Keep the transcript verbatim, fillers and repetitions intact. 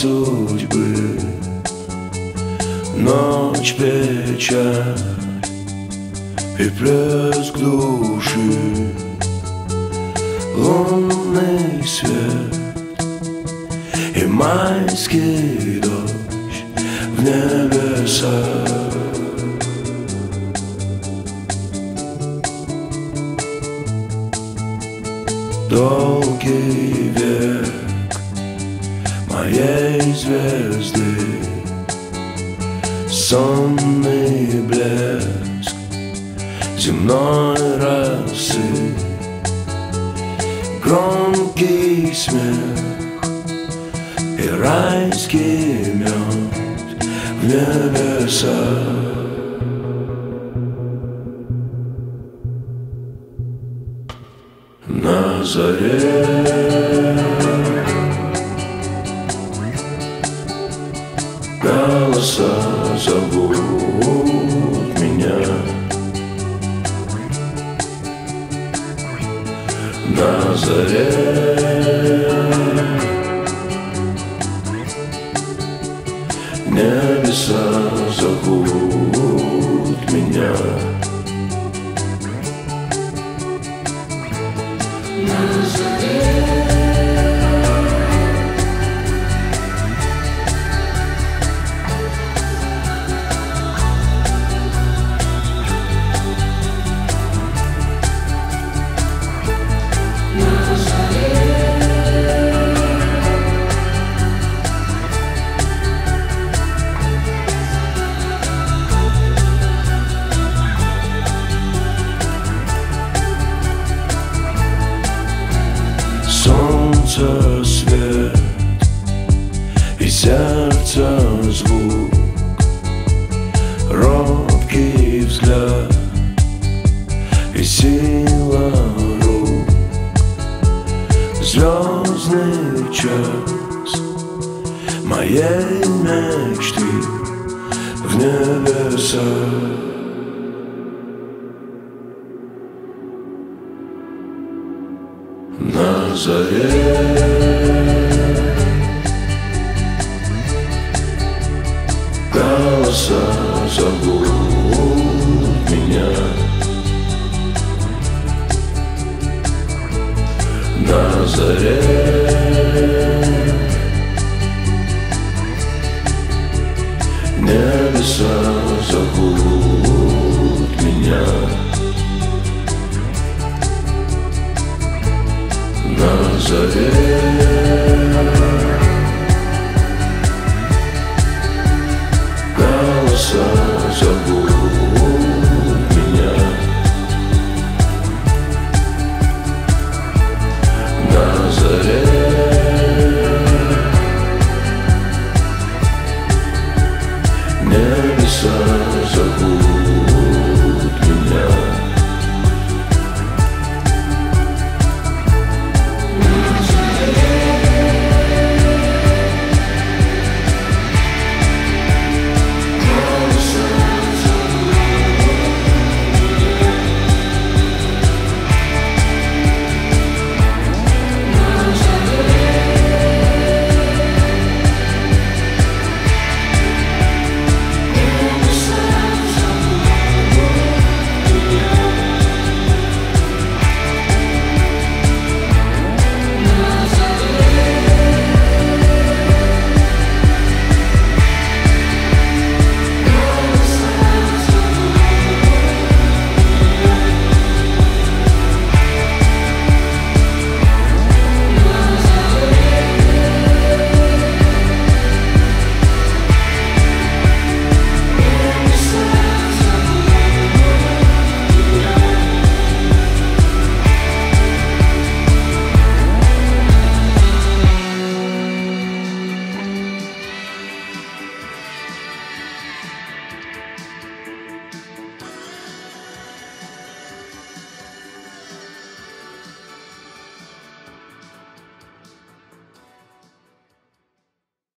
судьбы. Ночь, печаль и плеск души, лунный свет и майский дождь в небесах. Долгий век моей звезды, сонный блеск земной росы, громкий смех и райский мед в небесах. На заре голоса зовут меня. На заре небеса зовут меня. На заре солнце свет и сердце звук, робкий взгляд и сила рук, звездный час моей мечты в небесах. На заре голоса зовут меня. На заре небеса зовут меня. На заре